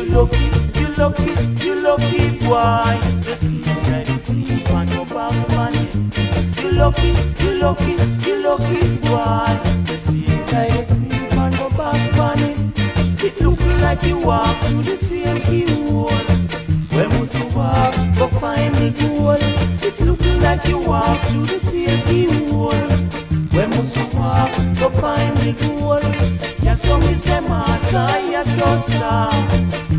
you lucky boy. The sleep inside the sleep and go back on it. You lucky boy. The sleep inside the sleep and go back on it. It looking like you walk through the same keyhole. Where must you walk go find the goal? It looking like you walk through the same keyhole. Where must you walk go find the goal? Yes, so me say, Master, yes, so sir.